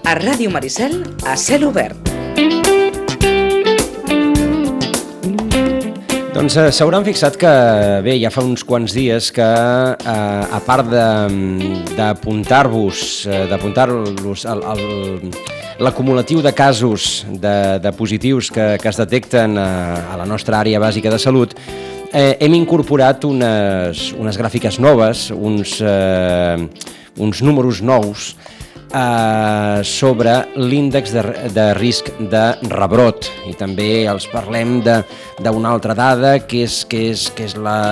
A Ràdio Maricel, a cel obert. Doncs s'hauran fixat que, bé, ja fa uns quants dies que, a part d'apuntar-vos l'acumulatiu de casos de positius que es detecten a la nostra àrea bàsica de salut, hem incorporat unes gràfiques noves, uns números nous sobre l'índex de risc de rebrot, i també els parlem d'una altra dada que és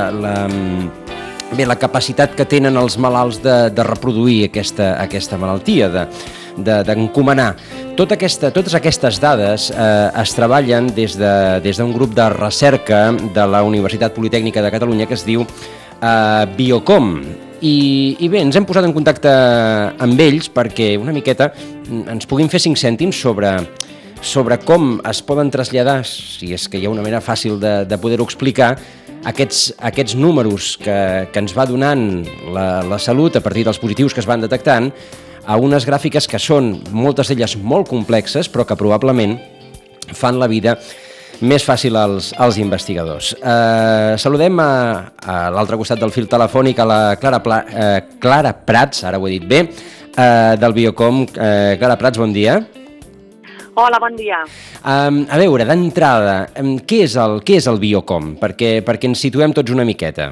la capacitat que tenen els malalts de reproduir aquesta malaltia, d'encomanar. Totes aquestes dades es treballen des d'un grup de recerca de la Universitat Politècnica de Catalunya que es diu Biocom. I bé, ens hem posat en contacte amb ells perquè una miqueta ens puguin fer 5 cèntims sobre com es poden traslladar, si és que hi ha una manera fàcil de poder-ho explicar, aquests números que ens va donant la salut a partir dels positius que es van detectant a unes gràfiques que són, moltes d'elles molt complexes, però que probablement fan la vida més fàcil als investigadors. Saludem a l'altre costat del fil telefònic a la Clara Prats, ara ho he dit bé, del Biocom. Clara Prats, bon dia. Hola, bon dia. A veure, d'entrada, què és el Biocom? Perquè ens situem tots una miqueta.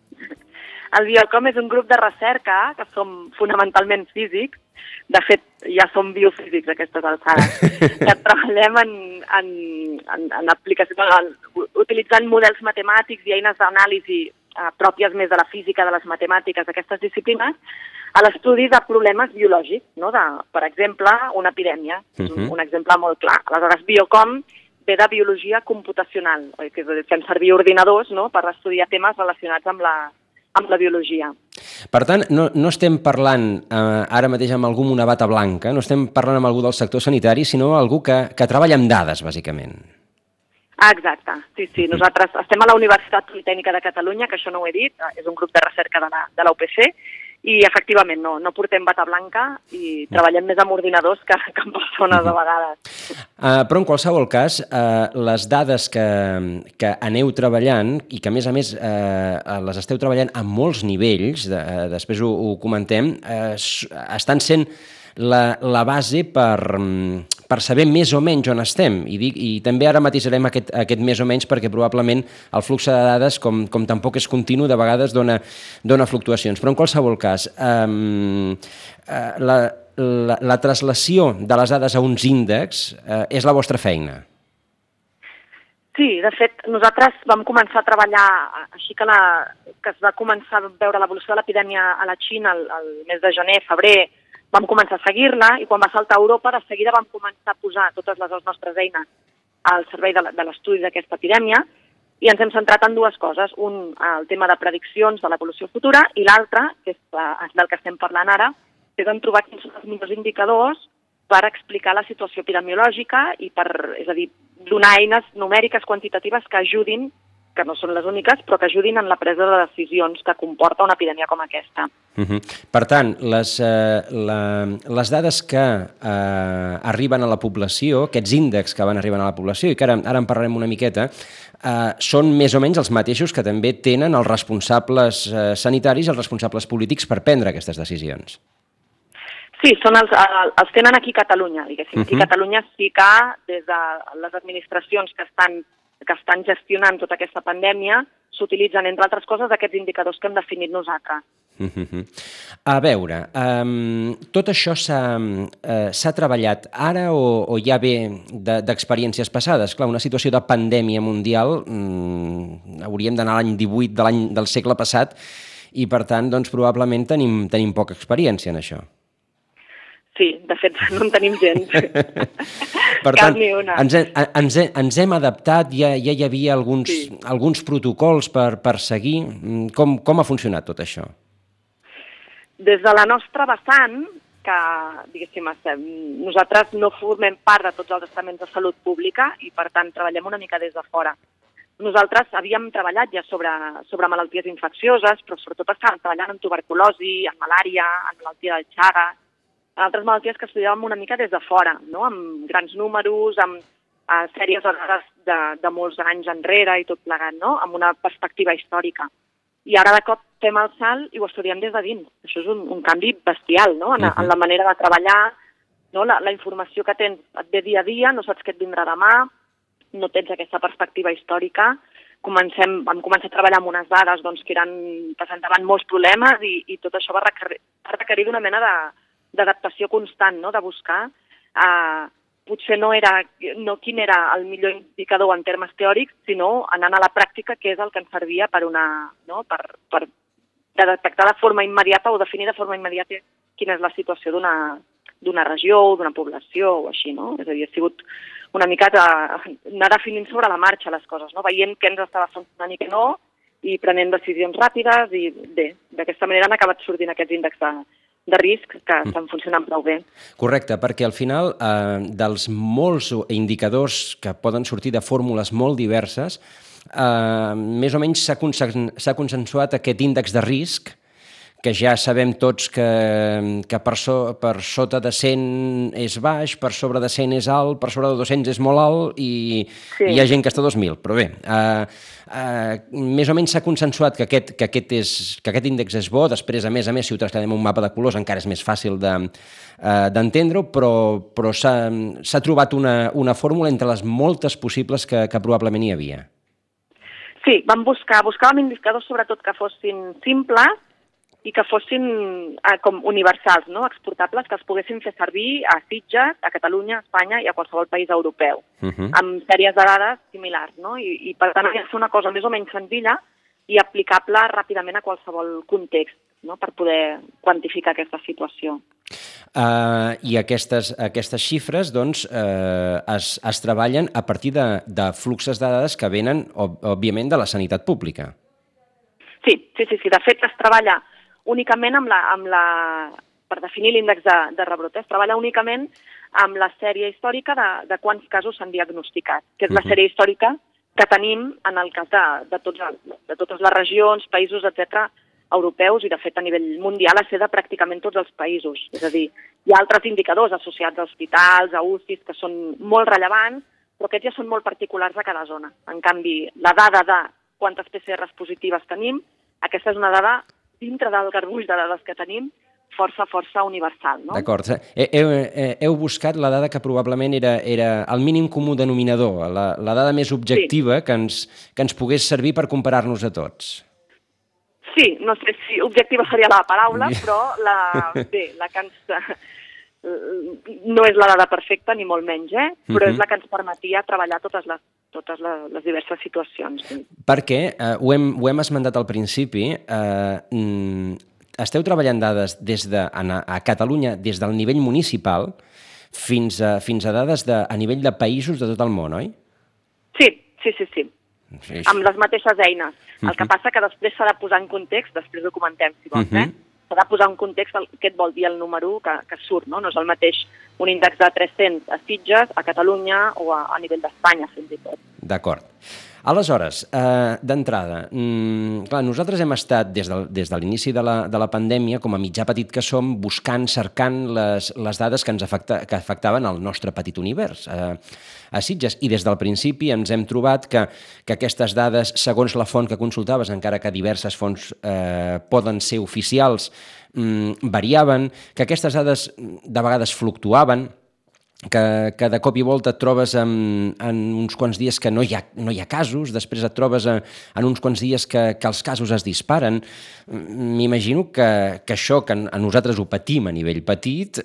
El Biocom és un grup de recerca que som fonamentalment físics. De fet, ja som biofísics a aquestes alçades, que treballem en aplicacions, utilitzant models matemàtics i eines d'anàlisi pròpies més de la física, de les matemàtiques, d'aquestes disciplines, a l'estudi de problemes biològics, no? Per exemple, una epidèmia, un exemple molt clar. Aleshores, Biocom ve de biologia computacional, que fem servir ordinadors, no? Per estudiar temes relacionats amb la biologia. Per tant, no estem parlant ara mateix amb algú amb una bata blanca, no estem parlant amb algú del sector sanitari, sinó algú que treballa amb dades, bàsicament. Exacte, sí. Nosaltres estem a la Universitat Politècnica de Catalunya, que això no ho he dit, és un grup de recerca de la UPC, i efectivament no portem bata blanca i treballem més amb ordinadors que amb persones a vegades. Però en qualsevol cas, les dades que aneu treballant i que a més les esteu treballant a molts nivells, després ho comentem, estan sent la base per saber més o menys on estem. I també ara matisarem aquest més o menys perquè probablement el flux de dades, com tampoc és continu, de vegades dona fluctuacions. Però en qualsevol cas, la translació de les dades a uns índexs és la vostra feina. Sí, de fet, nosaltres vam començar a treballar així que es va començar a veure l'evolució de l'epidèmia a la Xina el mes de gener, febrer. Vam començar a seguir-la i quan va saltar a Europa, de seguida vam començar a posar totes les nostres eines al servei de l'estudi d'aquesta epidèmia i ens hem centrat en dues coses. Un, el tema de prediccions de l'evolució futura, i l'altre, que és del que estem parlant ara, és en trobar quins són els millors indicadors per explicar la situació epidemiològica i és a dir, donar eines numèriques quantitatives que ajudin, que no són les úniques, però que ajudin en la presa de decisions que comporta una epidèmia com aquesta. Per tant, les dades que arriben a la població, aquests índexs que van arribant a la població, i que ara en parlarem una miqueta, són més o menys els mateixos que també tenen els responsables sanitaris i els responsables polítics per prendre aquestes decisions. Sí, els tenen aquí a Catalunya, diguéssim. Aquí a Catalunya sí que des de les administracions que estan gestionant tota aquesta pandèmia s'utilitzen, entre altres coses, aquests indicadors que hem definit nosaltres. A veure, tot això s'ha treballat ara o ja ve d'experiències passades? Clar, una situació de pandèmia mundial, hauríem d'anar a l'any 18 del segle passat i, per tant, doncs, probablement tenim poca experiència en això. Sí, de fet, no en tenim gens. Per tant, ens hem adaptat, ja hi havia alguns protocols per seguir. Com ha funcionat tot això? Des de la nostra vessant, que, diguéssim, nosaltres no formem part de tots els estaments de salut pública i, per tant, treballem una mica des de fora. Nosaltres havíem treballat ja sobre malalties infeccioses, però sobretot estàvem treballant en tuberculosi, en malària, en malaltia del Chagas, altres malalties que estudiàvem una mica des de fora, no? Amb grans números, amb sèries de dades de molts anys enrere i tot plegat, no? Amb una perspectiva històrica. I ara de cop fem el salt i ho estudiem des de dins. Això és un canvi bestial, no? En la manera de treballar, no? La informació que tens et ve dia a dia, no saps què et vindrà demà, no tens aquesta perspectiva històrica. Vam començar a treballar amb unes dades doncs, que presentaven molts problemes i tot això va requerir d'una mena d'adaptació constant, no? De buscar potser no quin era el millor indicador en termes teòrics, sinó anant a la pràctica, que és el que ens servia per detectar de forma immediata o definir de forma immediata quina és la situació d'una regió o d'una població o així, no? És a dir, ha sigut una mica anar definint sobre la marxa les coses, no? Veient què ens estava funcionant i què no, i prenent decisions ràpides, i bé, d'aquesta manera han acabat sortint aquests índexs de risc que estan funcionant prou bé. Correcte, perquè al final dels molts indicadors que poden sortir de fórmules molt diverses, més o menys s'ha consensuat aquest índex de risc, que ja sabem tots que per sota de 100 és baix, per sobre de 100 és alt, per sobre de 200 és molt alt i hi ha gent que està a 2.000. Però bé, més o menys s'ha consensuat que aquest índex és bo. Després, a més, si ho traslladem a un mapa de colors encara és més fàcil d'entendre-ho, però s'ha trobat una fórmula entre les moltes possibles que probablement hi havia. Sí, buscàvem indicadors sobretot que fossin simples i que fossin com universals, no? Exportables, que els poguessin fer servir a Sitges, a Catalunya, a Espanya i a qualsevol país europeu, amb sèries de dades similars, no? I per tant, havia de ser una cosa més o menys senzilla i aplicable ràpidament a qualsevol context, no? Per poder quantificar aquesta situació. I aquestes xifres doncs, es treballen a partir de fluxos de dades que venen, òbviament, de la sanitat pública. Sí. De fet, es treballa únicament per definir l'índex de rebrot, es treballa únicament amb la sèrie històrica de quants casos s'han diagnosticat, que és la sèrie històrica que tenim en el cas de totes les regions, països, etc., europeus, i de fet a nivell mundial a ser de pràcticament tots els països. És a dir, hi ha altres indicadors associats a hospitals, a UCIs, que són molt rellevants, però aquests ja són molt particulars a cada zona. En canvi, la dada de quantes PCRs positives tenim, aquesta és una dada dintre del garbuix de dades que tenim, força universal, no? D'acord. Heu buscat la dada que probablement era el mínim comú denominador, la dada més objectiva que ens pogués servir per comparar-nos a tots. Sí, no sé si objectiva seria la paraula, però la que no és la dada perfecta, ni molt menys, però és la que ens permetia treballar totes les diverses situacions. Sí. Perquè, ho hem esmentat al principi, esteu treballant dades a Catalunya des del nivell municipal fins a dades a nivell de països de tot el món, oi? Sí. Amb les mateixes eines. El que passa que després s'ha de posar en context, després ho comentem, si vols, s'ha de posar en context què et vol dir el número que surt, no? No és el mateix un índex de 300 a Sitges, a Catalunya o a nivell d'Espanya, fins i tot. D'acord. Aleshores, d'entrada, clar, nosaltres hem estat des de l'inici de la pandèmia, com a mitjà petit que som, cercant les dades que afectaven el nostre petit univers a Sitges, i des del principi ens hem trobat que aquestes dades, segons la font que consultaves, encara que diverses fonts poden ser oficials, variaven, que aquestes dades de vegades fluctuaven, que de cop i volta et trobes en uns quants dies que no hi ha casos, després et trobes en uns quants dies que els casos es disparen. M'imagino que això, que a nosaltres ho patim a nivell petit,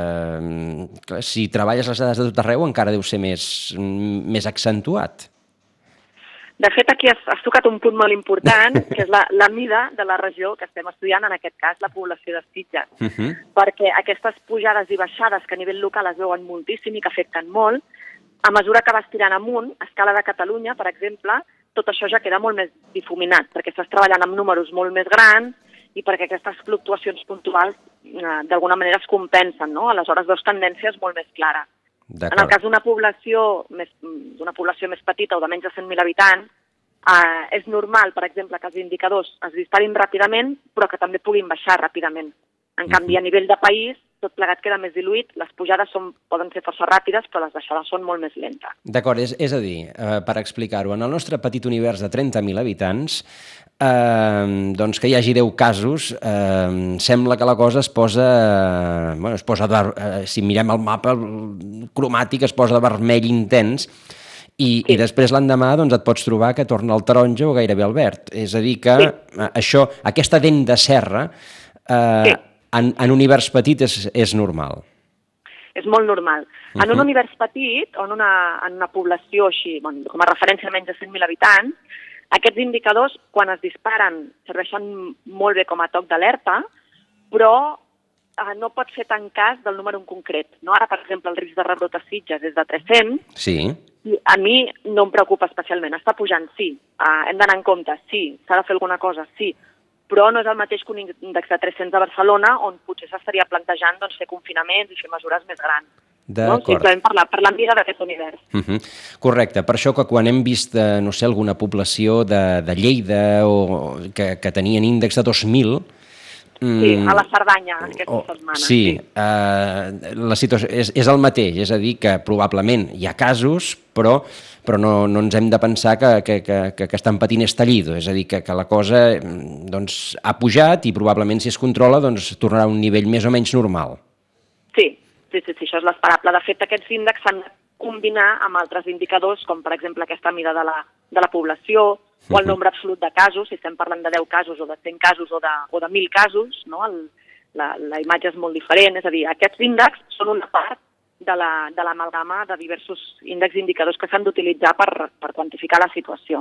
si treballes les dades de tot arreu encara deu ser més accentuat. De fet, aquí has tocat un punt molt important, que és la mida de la regió que estem estudiant, en aquest cas la població de Sitges. Perquè aquestes pujades i baixades que a nivell local es veuen moltíssim i que afecten molt, a mesura que vas tirant amunt, a escala de Catalunya, per exemple, tot això ja queda molt més difuminat, perquè estàs treballant amb números molt més grans i perquè aquestes fluctuacions puntuals d'alguna manera es compensen, no? Aleshores veus tendències molt més clares. En el cas d'una població més petita o de menys de 100.000 habitants, és normal, per exemple, que els indicadors es disparin ràpidament, però que també puguin baixar ràpidament. En canvi, a nivell de país, tot plegat queda més diluït, les pujades poden ser força ràpides, però les baixades són molt més lentes. D'acord, és a dir, per explicar-ho, en el nostre petit univers de 30.000 habitants, doncs que hi hagi 10 casos, sembla que la cosa es posa, si mirem el mapa cromàtic, es posa de vermell intens, i després l'endemà doncs, et pots trobar que torna al taronja o gairebé al verd. És a dir que aquesta dent de serra en univers petit és normal. És molt normal. En un univers petit, o en una població així, com a referència a menys de 100.000 habitants, aquests indicadors, quan es disparen, serveixen molt bé com a toc d'alerta, però no pot fer tant cas del número en concret. No? Ara, per exemple, el risc de rebrot a Sitges és de 300, sí. A mi no em preocupa especialment. Està pujant, sí. Hem d'anar en compte, sí. S'ha de fer alguna cosa, sí. Però no és el mateix que un índex de 300 a Barcelona, on potser s'estaria plantejant fer confinaments i fer mesures més grans. No? Simplement per la mida d'aquest univers. Correcte. Per això que quan hem vist, no sé, alguna població de Lleida que tenien índex de 2.000... Sí, a la Cerdanya aquesta setmana. Sí, la situació és el mateix, és a dir, que probablement hi ha casos, però no ens hem de pensar que estan patint estallido, és a dir, que la cosa doncs, ha pujat i probablement si es controla doncs, tornarà a un nivell més o menys normal. Sí, això és l'esperable. De fet, aquests índexs s'han de combinar amb altres indicadors, com per exemple aquesta mida de la població, o el nombre absolut de casos, si estem parlant de 10 casos o de 100 casos o de 1.000 casos, no? La imatge és molt diferent, és a dir, aquests índexs són una part de l'amalgama de diversos índexs indicadors que s'han d'utilitzar per quantificar la situació.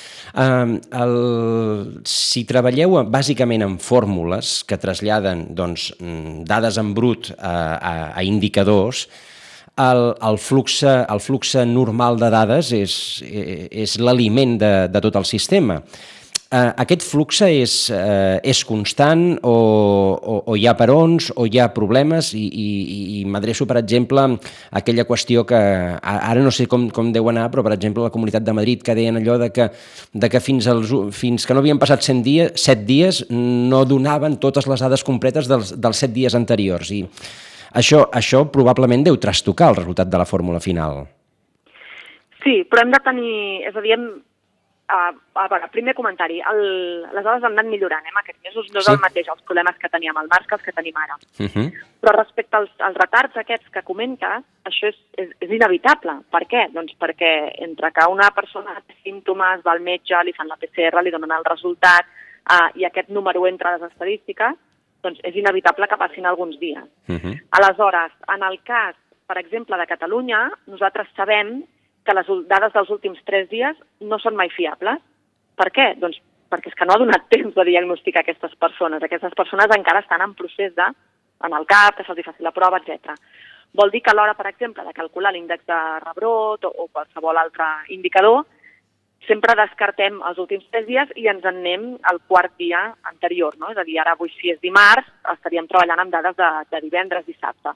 Si treballeu bàsicament amb fórmules que traslladen doncs, dades en brut a indicadors, el flux normal de dades és l'aliment de tot el sistema. Aquest flux és constant o hi ha perons o hi ha problemes i m'adreço, per exemple, a aquella qüestió que ara no sé com deu anar, però, per exemple, la Comunitat de Madrid que deien allò de que fins que no havien passat 7 dies no donaven totes les dades completes dels 7 dies anteriors i això probablement deu trastocar el resultat de la fórmula final. Sí, però hem de tenir... És a dir, primer comentari, les dades han anat millorant aquests mesos, no és el mateix els problemes que teníem al març que els que tenim ara. Però respecte als retards aquests que comentes, això és inevitable. Per què? Doncs perquè entre que una persona té símptomes, va al metge, li fan la PCR, li donen el resultat i aquest número entra a les estadístiques, doncs és inevitable que passin alguns dies. Aleshores, en el cas, per exemple, de Catalunya, nosaltres sabem que les dades dels últims 3 dies no són mai fiables. Per què? Doncs perquè és que no ha donat temps de diagnosticar aquestes persones. Aquestes persones encara estan en procés en el CAP, que se'ls faci la prova, etc. Vol dir que a l'hora, per exemple, de calcular l'índex de rebrot o qualsevol altre indicador, sempre descartem els últims 3 dies i ens en anem al quart dia anterior, no? És a dir, ara avui si és dimarts, estaríem treballant amb dades de divendres, dissabte.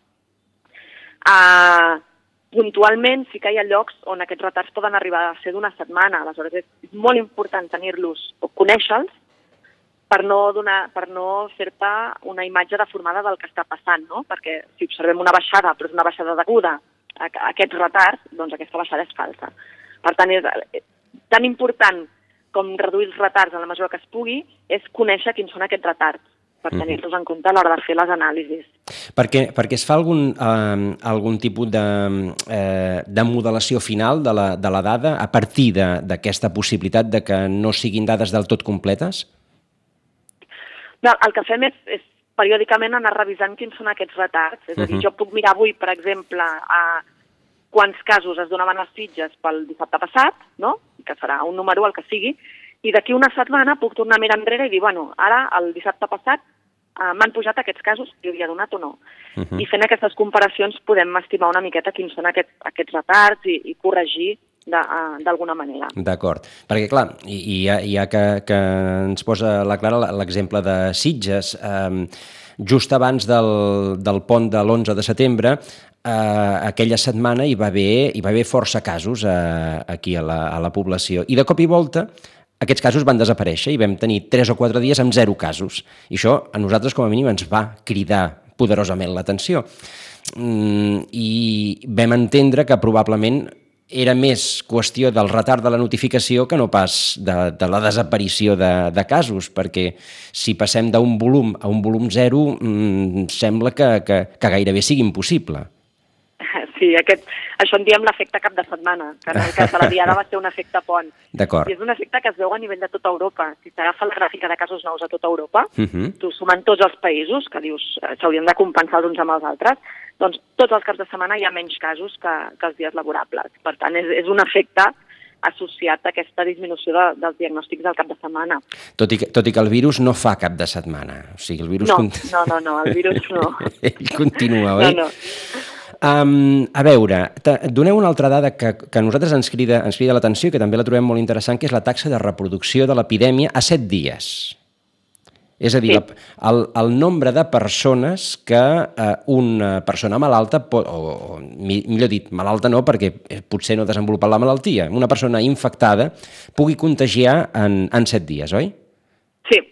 Puntualment sí que hi ha llocs on aquests retards poden arribar a ser d'una setmana, aleshores és molt important tenir-los o conèixer-los per no fer-te una imatge deformada del que està passant, no? Perquè si observem una baixada, però és una baixada deguda a aquests retards, doncs aquesta baixada és falsa. Per tant, és tan important com reduir els retards en la mesura que es pugui és conèixer quins són aquests retards per tenir-los en compte a l'hora de fer les anàlisis. Perquè es fa algun tipus de modelació final de la dada a partir d'aquesta possibilitat de que no siguin dades del tot completes? El que fem és periòdicament anar revisant quins són aquests retards. És a dir, jo puc mirar avui, per exemple, quants casos es donaven a Sitges pel dissabte passat, no? Que serà un número, el que sigui, i d'aquí una setmana puc tornar a mirar enrere i dir, ara, el dissabte passat, m'han pujat aquests casos que jo havia donat o no. I fent aquestes comparacions podem estimar una miqueta quins són aquests retards i corregir d'alguna manera. D'acord, perquè clar, i ja que ens posa la Clara l'exemple de Sitges, just abans del pont de l'11 de setembre, aquella setmana hi va haver força casos aquí a la població, i de cop i volta aquests casos van desaparèixer i vam tenir 3 o 4 dies amb 0 casos. I això a nosaltres com a mínim ens va cridar poderosament l'atenció. I vam entendre que probablement era més qüestió del retard de la notificació que no pas de la desaparició de casos, perquè si passem d'un volum a un volum 0 sembla que gairebé sigui impossible. Sí, això en diem l'efecte cap de setmana, que en el cas de la Diada va ser un efecte pont. D'acord. I és un efecte que es veu a nivell de tota Europa. Si t'agafa la gràfica de casos nous a tota Europa, tu sumant tots els països, que dius s'haurien de compensar els uns amb els altres, doncs tots els caps de setmana hi ha menys casos que els dies laborables. Per tant, és un efecte associat a aquesta disminució dels diagnòstics del cap de setmana. Tot i que el virus no fa cap de setmana. O sigui, el virus... No, el virus no. Ell continua, oi? No. A veure, doneu una altra dada que a nosaltres ens crida l'atenció i que també la trobem molt interessant, que és la taxa de reproducció de l'epidèmia a 7 dies. És a dir, el nombre de persones que una persona malalta, o millor dit, malalta no, perquè potser no ha desenvolupat la malaltia, una persona infectada pugui contagiar en 7 dies, oi? Sí.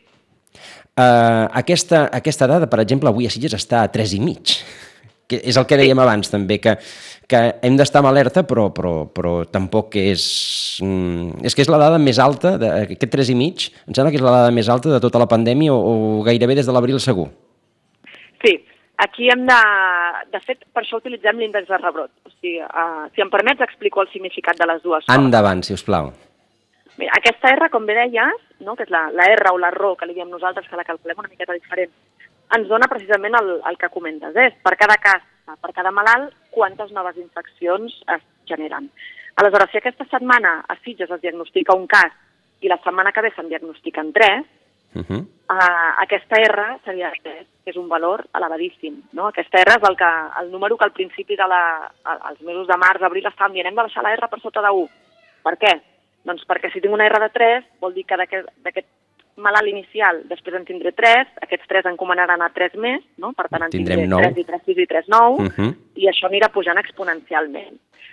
Aquesta dada, per exemple, avui a Sitges està a 3,5. Que és el que dèiem abans també, que hem d'estar en alerta, però tampoc és... És que és la dada més alta, aquest 3,5, em sembla que és la dada més alta de tota la pandèmia o gairebé des de l'abril segur. Sí, aquí hem de... De fet, per això utilitzem l'índex de rebrot. O sigui, si em permets, explico el significat de les dues coses. Endavant, si us plau. Bé, aquesta R, com bé deies, no, que és la R o la RO, que li diem nosaltres, que la calculem una miqueta diferent, ens dona precisament el que comentes. Per cada cas, per cada malalt, quantes noves infeccions es generen. Aleshores, si aquesta setmana a Sitges es diagnostica un cas i la setmana que ve se'n diagnostiquen 3, aquesta R seria 3, que és un valor elevadíssim. No? Aquesta R és el número que al principi als mesos de març, abril, estàvem dient hem de baixar la R per sota de 1. Per què? Doncs perquè si tinc una R de 3, vol dir que d'aquest malalt inicial, després en tindré 3, aquests 3 encomaneran a 3 més, no? Per tant en tindré 3 i 3, 6 i 3, 9, i això anirà pujant exponencialment.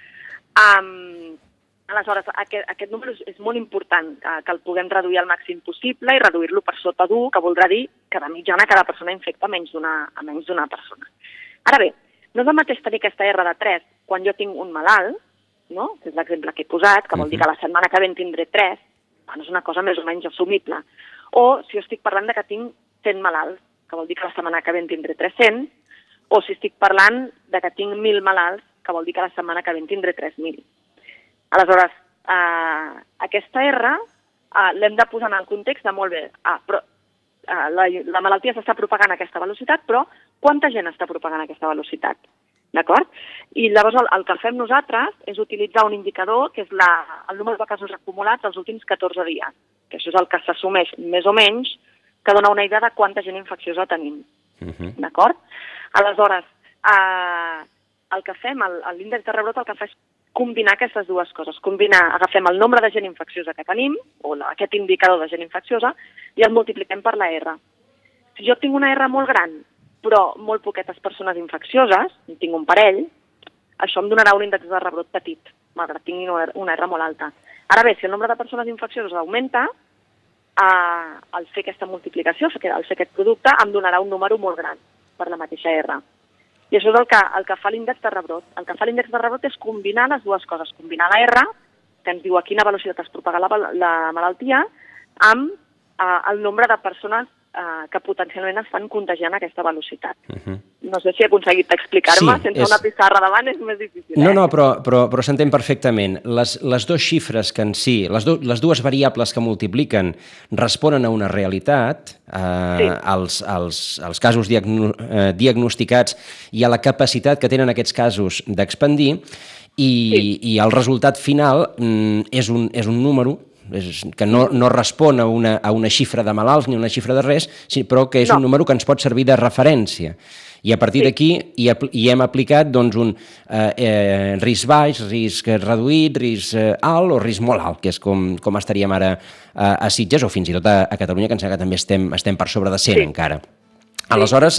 Aleshores, aquest número és molt important, que el puguem reduir al màxim possible i reduir-lo per sota d'1, que voldrà dir que de mitjana cada persona infecta menys d'una persona. Ara bé, no és el mateix tenir aquesta R de 3 quan jo tinc un malalt, no? Que és l'exemple que he posat, que vol dir que la setmana que ve en tindré 3, bueno, és una cosa més o menys assumible. O si estic parlant de que tinc 100 malalts, que vol dir que la setmana que ve en tindré 300, o si estic parlant de que tinc 1.000 malalts, que vol dir que la setmana que ve en tindré 3.000. Aleshores, aquesta R l'hem de posar en el context de molt bé, però la malaltia s'està propagant a aquesta velocitat, però quanta gent està propagant a aquesta velocitat? D'acord? I llavors el que fem nosaltres és utilitzar un indicador que és el número de casos acumulats els últims 14 dies, que això és el que s'assumeix més o menys, que dona una idea de quanta gent infecciosa tenim. D'acord? Aleshores, el que fem, l'índex de rebrot, el que fa és combinar aquestes dues coses. Agafem el nombre de gent infecciosa que tenim, o aquest indicador de gent infecciosa, i el multipliquem per la R. Si jo tinc una R molt gran, però molt poquetes persones infeccioses, en tinc un parell, això em donarà un índex de rebrot petit, malgrat tingui una R molt alta. Ara bé, si el nombre de persones infeccioses augmenta, al fer aquesta multiplicació, al fer aquest producte, em donarà un número molt gran per la mateixa R. I això és el que fa l'índex de rebrot. El que fa l'índex de rebrot és combinar les dues coses, combinar la R, que ens diu a quina velocitat es propaga la malaltia, amb el nombre de persones que potencialment estan contagiant a aquesta velocitat. No sé si he aconseguit explicar-me, sense una pissarra davant és més difícil. No, però s'entén perfectament. Les dues xifres que en si, les dues variables que multipliquen responen a una realitat, als casos diagnosticats i a la capacitat que tenen aquests casos d'expandir, i el resultat final és un número que no respon a una xifra de malalts ni una xifra de res, però que és un número que ens pot servir de referència. I a partir d'aquí hi hem aplicat un risc baix, risc reduït, risc alt o risc molt alt, que és com estaríem ara a Sitges o fins i tot a Catalunya, que em sembla que també estem per sobre de 100 encara. Aleshores,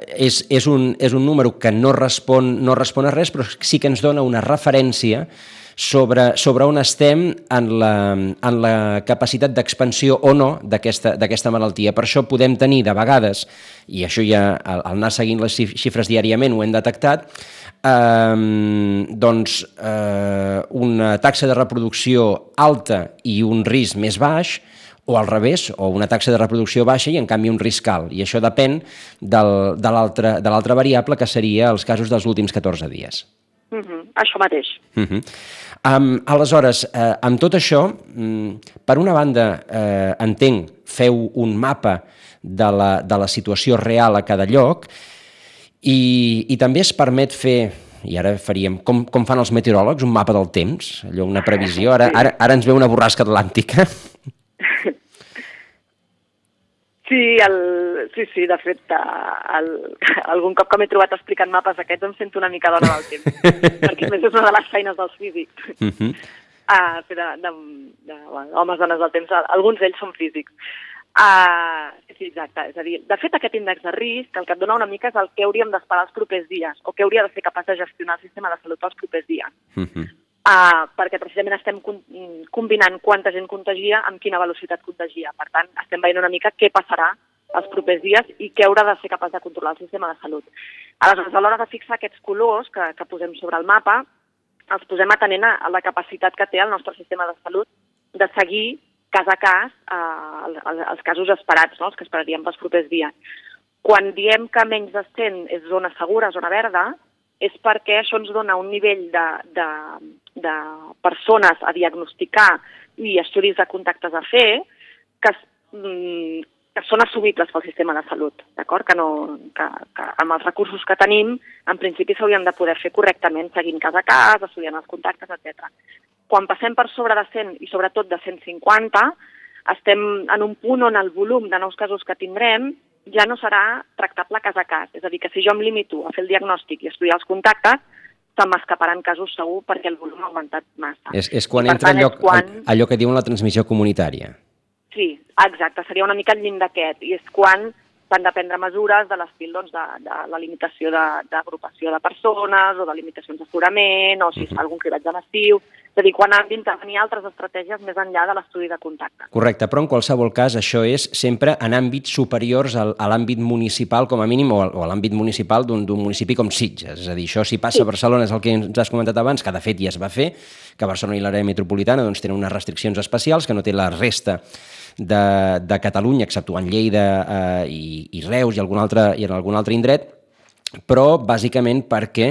és un número que no respon a res, però sí que ens dona una referència sobre on estem en la capacitat d'expansió o no d'aquesta malaltia. Per això podem tenir de vegades, i això ja al anar seguint les xifres diàriament ho hem detectat, una taxa de reproducció alta i un risc més baix, o al revés, o una taxa de reproducció baixa i en canvi un risc alt. I això depèn de l'altra variable, que seria els casos dels últims 14 dies. Això mateix. Aleshores, amb tot això, per una banda, entenc, feu un mapa de la situació real a cada lloc i també es permet fer, i ara faríem, com fan els meteoròlegs, un mapa del temps, allò, una previsió. Ara ens ve una borrasca atlàntica. Sí, de fet, algun cop que m'he trobat explicant mapes aquests em sento una mica dona del temps, perquè més és una de les feines dels físics. Fer homes, dones del temps, alguns d'ells són físics. Sí, exacte. És a dir, de fet, aquest índex de risc, el que et dona una mica és el que hauríem d'esperar els propers dies, o que hauria de ser capaç de gestionar el sistema de salut els propers dies. Perquè precisament estem combinant quanta gent contagia amb quina velocitat contagia. Per tant, estem veient una mica què passarà els propers dies i què haurà de ser capaç de controlar el sistema de salut. Aleshores, a l'hora de fixar aquests colors que posem sobre el mapa, els posem atenent a la capacitat que té el nostre sistema de salut de seguir cas a cas els casos esperats, no? Els que esperaríem pels propers dies. Quan diem que menys de 100 és zona segura, zona verda, és perquè això ens dona un nivell de persones a diagnosticar i estudis de contactes a fer que són assumibles pel sistema de salut, d'acord? Que amb els recursos que tenim, en principi s'haurien de poder fer correctament, seguint cas a cas, estudiant els contactes, etc. Quan passem per sobre de 100 i sobretot de 150, estem en un punt on el volum de nous casos que tindrem ja no serà tractable cas a cas. És a dir, que si jo em limito a fer el diagnòstic i estudiar els contactes, se m'escaparan casos segur perquè el volum ha augmentat massa. És quan entra allò que diuen la transmissió comunitària. Sí, exacte, seria una mica el llindar aquest, i és quan s'han de prendre mesures de l'estil de la limitació d'agrupació de persones o de limitacions d'aforament o si es fa algun cribatge massiu, és a dir, quan han d'intervenir altres estratègies més enllà de l'estudi de contacte. Correcte, però en qualsevol cas això és sempre en àmbits superiors a l'àmbit municipal com a mínim o a l'àmbit municipal d'un municipi com Sitges. És a dir, això si passa a Barcelona és el que ens has comentat abans, que de fet ja es va fer, que Barcelona i l'àrea metropolitana tenen unes restriccions especials que no té la resta de Catalunya, exceptuant Lleida i Reus i en algun altre indret, però bàsicament perquè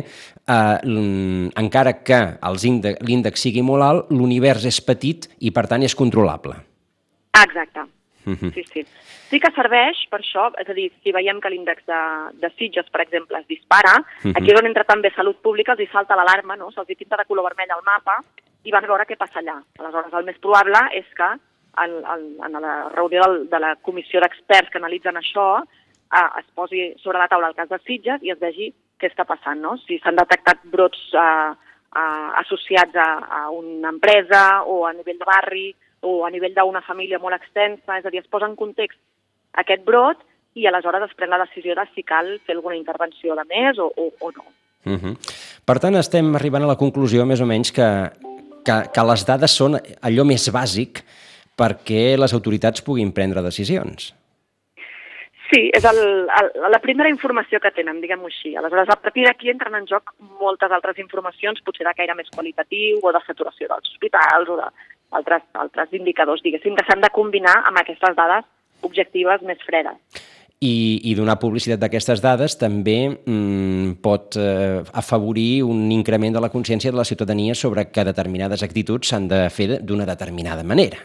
encara que l'índex sigui molt alt, l'univers és petit i per tant és controlable. Exacte, sí. Sí que serveix per això, és a dir, si veiem que l'índex de Sitges, per exemple, es dispara, aquí és on entra també Salut Pública, els hi salta l'alarma, no? Se'ls hi pinta de color vermell al mapa i van veure què passa allà. Aleshores, el més probable és que en la reunió de la comissió d'experts que analitzen això es posi sobre la taula el cas de Sitges i es vegi què està passant, no? Si s'han detectat brots associats a una empresa o a nivell de barri o a nivell d'una família molt extensa, és a dir, es posa en context aquest brot i aleshores es pren la decisió de si cal fer alguna intervenció de més o no. Per tant, estem arribant a la conclusió, més o menys, que les dades són allò més bàsic perquè les autoritats puguin prendre decisions. Sí, és la primera informació que tenen, diguem-ho així. Aleshores, a partir d'aquí entren en joc moltes altres informacions, potser de caire més qualitatiu o de saturació dels hospitals o d'altres indicadors, diguéssim, que s'han de combinar amb aquestes dades objectives més fredes. I donar publicitat d'aquestes dades també pot afavorir un increment de la consciència de la ciutadania sobre que determinades actituds s'han de fer d'una determinada manera.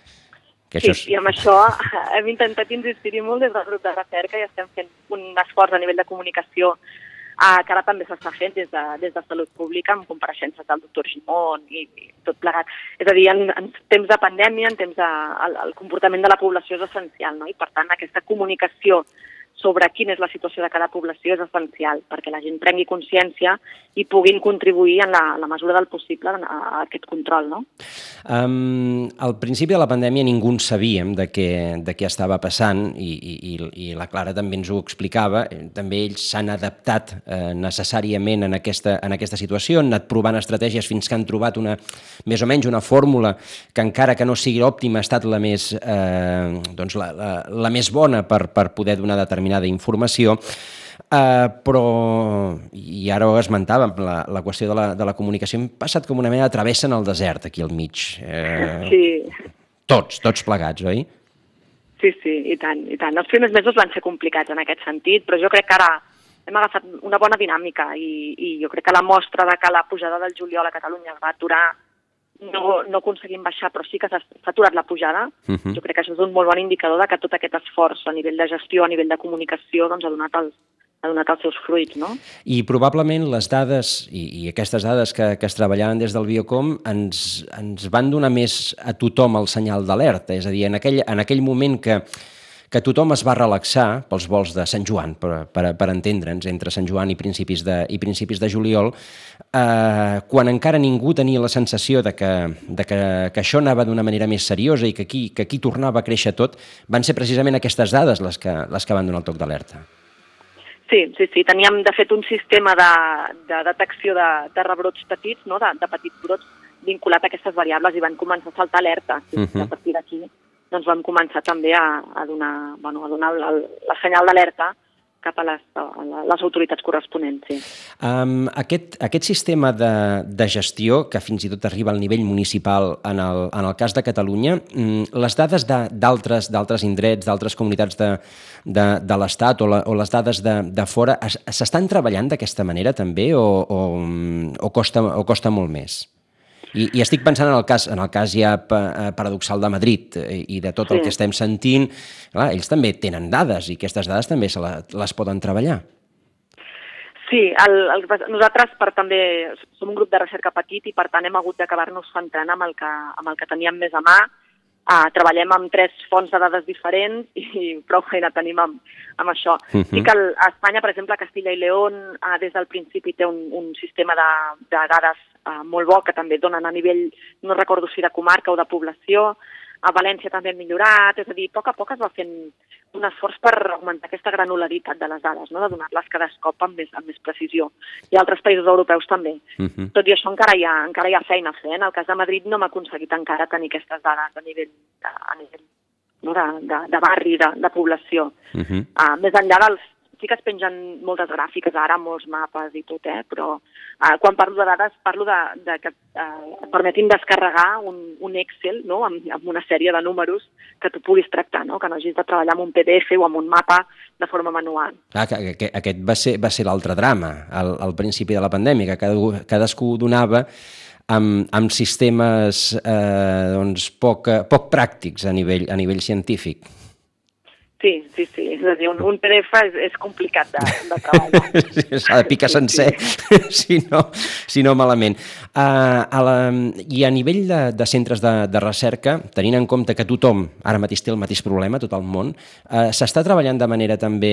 I amb això hem intentat insistir-hi molt des del grup de recerca i estem fent un esforç a nivell de comunicació que ara també s'està fent des de Salut Pública amb compareixences del doctor Gimón i tot plegat. És a dir, en temps de pandèmia, en temps el comportament de la població és essencial, no? I per tant aquesta comunicació sobre quina és la situació de cada població és essencial perquè la gent prengui consciència i puguin contribuir en la mesura del possible a aquest control, no? Al principi de la pandèmia ningú en sabíem de què estava passant i la Clara també ens ho explicava. També ells s'han adaptat necessàriament en aquesta situació, han anat provant estratègies fins que han trobat més o menys una fórmula que encara que no sigui òptima ha estat la més, la més bona per poder donar determinada informació. Però, i ara ho esmentàvem, la qüestió de la comunicació, hem passat com una mena de travessa en el desert aquí al mig. Sí. Tots plegats, oi? Sí, i tant. Els primers mesos van ser complicats en aquest sentit, però jo crec que ara hem agafat una bona dinàmica i jo crec que la mostra de que la pujada del juliol a Catalunya es va aturar, no aconseguim baixar, però sí que s'ha aturat la pujada. Jo crec que això és un molt bon indicador de que tot aquest esforç a nivell de gestió, a nivell de comunicació, doncs ha donat els seus fruits, no? I probablement les dades, i aquestes dades que es treballaven des del Biocom, ens van donar més a tothom el senyal d'alerta. És a dir, en aquell moment que tothom es va relaxar pels vols de Sant Joan, per entendre'ns, entre Sant Joan i principis de juliol, quan encara ningú tenia la sensació de que això anava d'una manera més seriosa i que aquí tornava a créixer tot, van ser precisament aquestes dades les que van donar el toc d'alerta. Sí. Teníem, de fet, un sistema de detecció de rebrots petits, no? de petits brots vinculat a aquestes variables i van començar a saltar alerta. A partir d'aquí doncs vam començar també a donar la senyal d'alerta cap a les autoritats corresponents. Sí. Aquest sistema de gestió, que fins i tot arriba al nivell municipal en el cas de Catalunya, les dades d'altres indrets, d'altres comunitats de l'Estat o les dades de fora, s'estan treballant d'aquesta manera també o costa molt més? I estic pensant en el cas ja paradoxal de Madrid i de tot el que estem sentint. Clar, ells també tenen dades i aquestes dades també les poden treballar. Sí, nosaltres també som un grup de recerca petit i per tant hem hagut d'acabar-nos centrant amb el que teníem més a mà. Treballem amb 3 fonts de dades diferents i prou feina tenim amb això. Sí que a Espanya, per exemple, Castilla i León des del principi té un sistema de dades molt bo que també donen a nivell, no recordo si de comarca o de població. A València també han millorat, és a dir, a poc es va fent un esforç per augmentar aquesta granularitat de les dades, no? De donar-les cada cop amb més precisió. I altres països europeus també. Tot i això encara hi ha feina a fer. En el cas de Madrid no hem aconseguit encara tenir aquestes dades a nivell no? de barri, de població. Més enllà sí que es pengen moltes gràfiques ara, molts mapes i tot, però quan parlo de dades parlo de que et permetin descarregar un Excel, no? amb una sèrie de números que tu puguis tractar, no? Que no hagis de treballar amb un PDF o amb un mapa de forma manual. Aquest va ser l'altre drama al principi de la pandèmia, que cadascú donava amb sistemes poc pràctics a nivell científic. Sí, és a dir, un PDF és complicat de treballar. S'ha de picar sencer, si no malament. I a nivell de centres de recerca, tenint en compte que tothom ara mateix té el mateix problema, tot el món, s'està treballant de manera també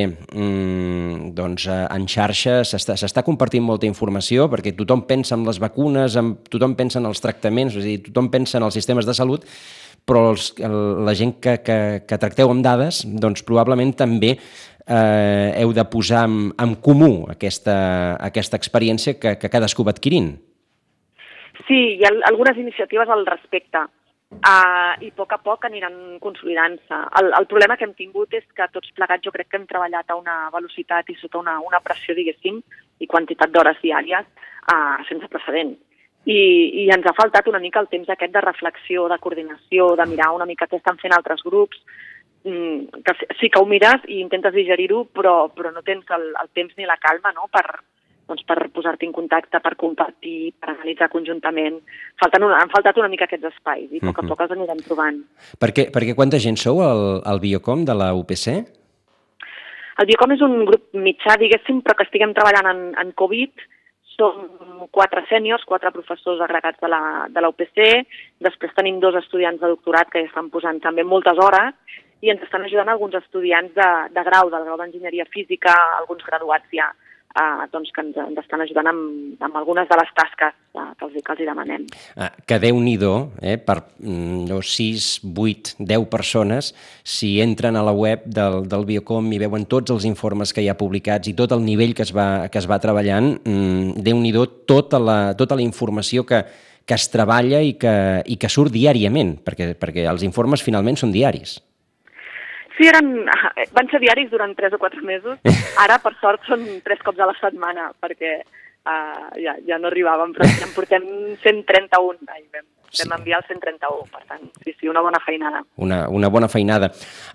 en xarxa, s'està compartint molta informació, perquè tothom pensa en les vacunes, tothom pensa en els tractaments, és a dir, tothom pensa en els sistemes de salut, però la gent que tracteu amb dades, doncs probablement també heu de posar en comú aquesta experiència que cadascú va adquirint. Sí, hi ha algunes iniciatives al respecte i a poc aniran consolidant-se. El problema que hem tingut és que tots plegats jo crec que hem treballat a una velocitat i sota una pressió, diguéssim, i quantitat d'hores diàries sense precedents. I ens ha faltat una mica el temps aquest de reflexió, de coordinació, de mirar una mica què estan fent altres grups, que sí que ho mires i intentes digerir-ho, però no tens el temps ni la calma, no? per posar-te en contacte, per compartir, per analitzar conjuntament. Han faltat una mica aquests espais i a poc els anirem trobant. Perquè quanta gent sou al Biocom de la UPC? El Biocom és un grup mitjà, diguéssim, però que estiguem treballant en Covid. Som 4 sèniors, 4 professors agregats de la UPC, després tenim 2 estudiants de doctorat que estan posant també moltes hores i ens estan ajudant alguns estudiants de grau, del grau d'enginyeria física, alguns graduats ja doncs que ens estan ajudant amb algunes de les tasques que els hi demanem. Que Déu-n'hi-do, per 6, 8, 10 persones, si entren a la web del Biocom i veuen tots els informes que hi ha publicats i tot el nivell que es va treballant, Déu-n'hi-do tota la informació que es treballa i que surt diàriament, perquè els informes finalment són diaris. Sí, van ser diaris durant 3 o 4 mesos. Ara, per sort, són 3 cops a la setmana, perquè ja no arribàvem, però en portem 131. Vam enviar el 131, per tant, sí, una bona feinada. Una bona feinada.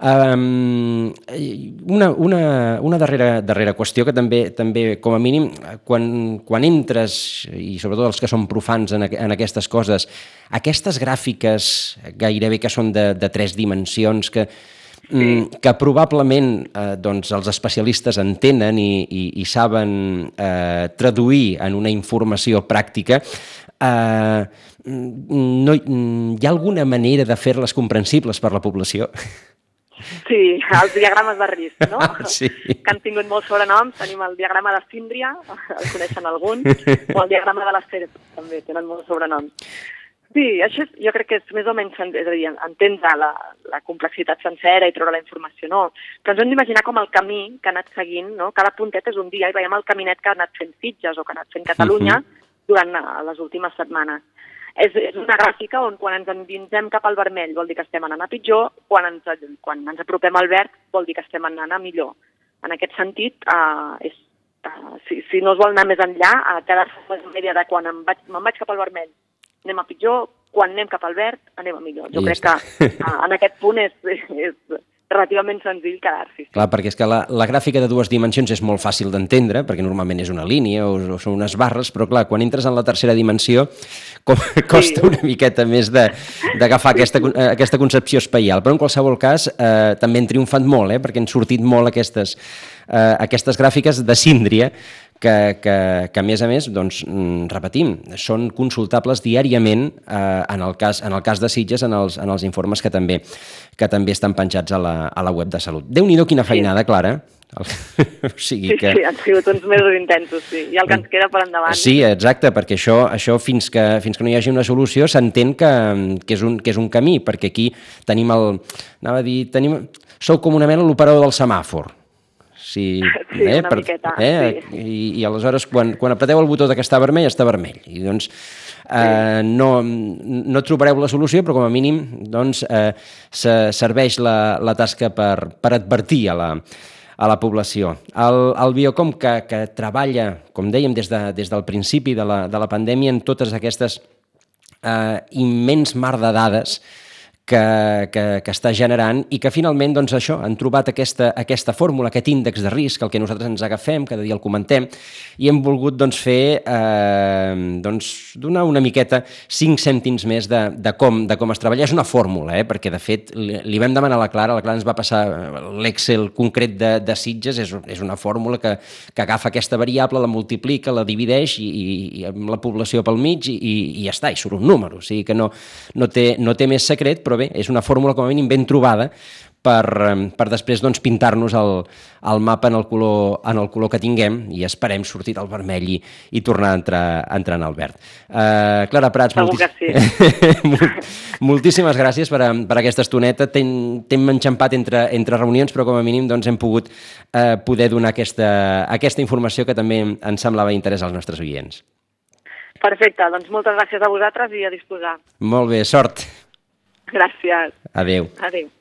Una darrera qüestió que també, com a mínim, quan entres, i sobretot els que són profans en aquestes coses, aquestes gràfiques gairebé que són de 3 dimensions, que probablement els especialistes entenen i saben traduir en una informació pràctica, hi ha alguna manera de fer-les comprensibles per la població? Sí, els diagrames de risc, no? Sí. Que han tingut molts sobrenoms. Tenim el diagrama de Síndria, el coneixen alguns, o el diagrama de la SERP, també tenen molts sobrenoms. Sí, això jo crec que és més o menys, és a dir, entendre la complexitat sencera i treure la informació, no. Però ens hem d'imaginar com el camí que ha anat seguint, no? Cada puntet és un dia i veiem el caminet que ha anat fent Sitges o que ha anat fent Catalunya durant les últimes setmanes. És una gràfica on quan ens endinsem cap al vermell vol dir que estem anant a pitjor, quan ens apropem al verd vol dir que estem anant a millor. En aquest sentit, si no es vol anar més enllà, quedar-se amb la idea de quan me'n vaig cap al vermell anem a pitjor, quan anem cap al verd anem a millor. Jo crec que en aquest punt és relativament senzill quedar-s'hi. Clar, perquè és que la gràfica de 2 dimensions és molt fàcil d'entendre, perquè normalment és una línia o són unes barres, però clar, quan entres en la tercera dimensió costa una miqueta més d'agafar aquesta concepció espaial. Però en qualsevol cas també han triomfat molt, perquè han sortit molt aquestes gràfiques de Síndria, que a més, doncs, repetim, són consultables diàriament en el cas de Sitges, en els informes que també estan penjats a la web de Salut. Déu-n'hi-do quina feinada, Clara. Sí, han sigut uns mesos intensos, sí. I el que ens queda per endavant. Sí, exacte, perquè això fins que no hi hagi una solució s'entén que és un camí, perquè aquí sou com una mena l'operador del semàfor. Sí, una miqueta. I aleshores, quan apreteu el botó que està vermell, I doncs no trobareu la solució, però com a mínim doncs, serveix la tasca per advertir a la població. El Biocom que treballa, com dèiem, des del principi de la pandèmia en totes aquestes immens mar de dades que està generant i que finalment doncs, això han trobat aquesta fórmula, aquest índex de risc, el que nosaltres ens agafem, cada dia el comentem, i hem volgut doncs, fer donar una miqueta 5 cèntims més de com es treballa. És una fórmula, perquè de fet li vam demanar a la Clara ens va passar l'Excel concret de Sitges, és una fórmula que agafa aquesta variable, la multiplica, la divideix i amb la població pel mig i ja està, i surt un número. O sigui que no té més secret, però bé, és una fórmula com a mínim ben trobada per després doncs, pintar-nos el mapa en el color que tinguem i esperem sortir del vermell i tornar a entrar en el verd. Clara Prats, moltíssimes gràcies per aquesta estoneta. T'hem enxampat entre reunions, però com a mínim doncs, hem pogut poder donar aquesta informació que també ens semblava d'interès als nostres oients. Perfecte, doncs moltes gràcies a vosaltres i a disposar. Molt bé, sort. Gràcies. Adéu. Adéu.